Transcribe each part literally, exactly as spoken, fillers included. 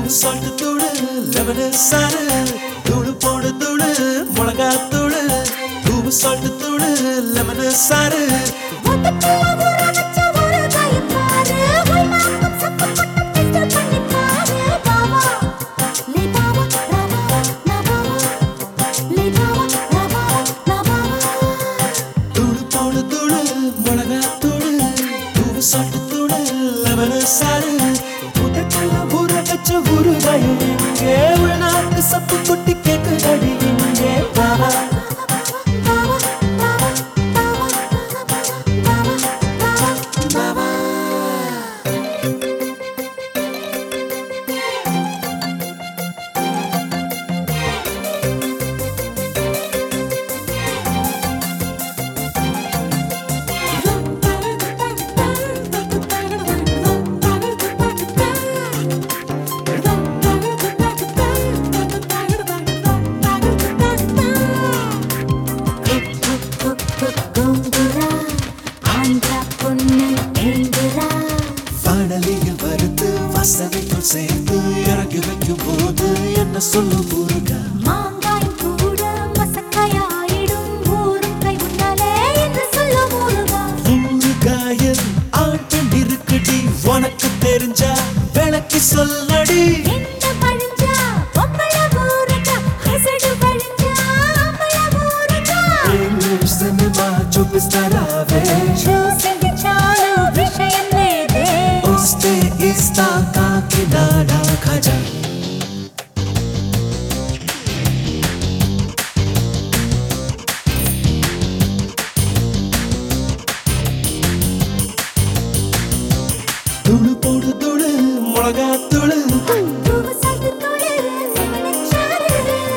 salt தூளு lemon சாறு தூளு போடு தூளு மிளகா தூளு தூவு சால்ட் தூளு லெமன் சாறு தூளு போடு தூளு மிளகா தூளு தூவு சால்ட் தூளு லெமன் சாறு உள்நாட்டு சப்பு குட்டி கேக்கு அடி இங்கே பாவா வசதிகள் சேர்த்து இறங்கி வைக்கும் போது என்ன சொல்லும் ஊருகா மாங்காய் கூட மசக்காயிடும் ஊரும் கை முன்னாலே என்று சொல்லும் ஊருகா ஊருகாயில் ஆட்டம் இருக்குடி உனக்கு தெரிஞ்சா விளக்கி சொல்லடி எந்த பழிஞ்சா ஒப்பள ஊருகா ஹசடு பழிஞ்சா ஒப்பள ஊருகா ఇంగ్లీష్ సినిమా చూపిస్తారావే చూసింది చాలు విషయం లేదే వస్తే ఇస్తా కాకినాడ ఖజా தூளு போடு தூளு மிளகா தூளு தூவு சால்ட் தூளு லெமன் சாறு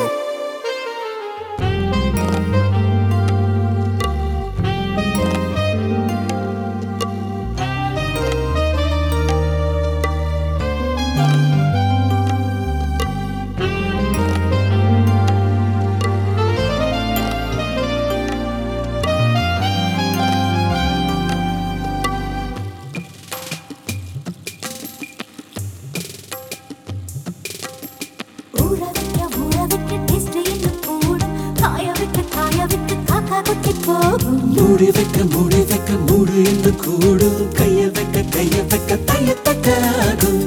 மூடி வைக்க மூடி வைக்க மூடு என்று கூடும் கைய வைக்க கைய வைக்க தைய தக்காகும்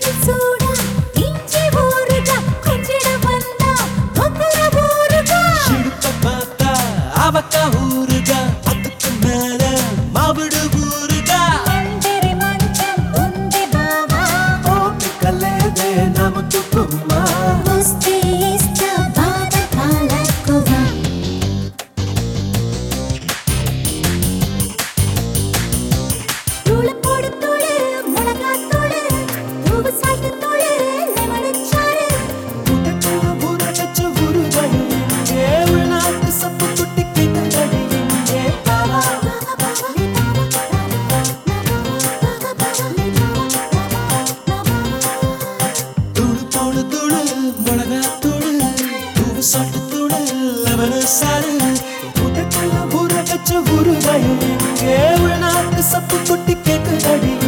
பார்த்தா அவக்கா ஊருகா அதுக்கு மேல மாவிடு ஊருகா கல்லேதே நமக்கு கும்மா சால்ட் தூளு லெமன் சாறு ஊருகாயில் உள்நாட்டு சப்பு குட்டி கேக்கு அடி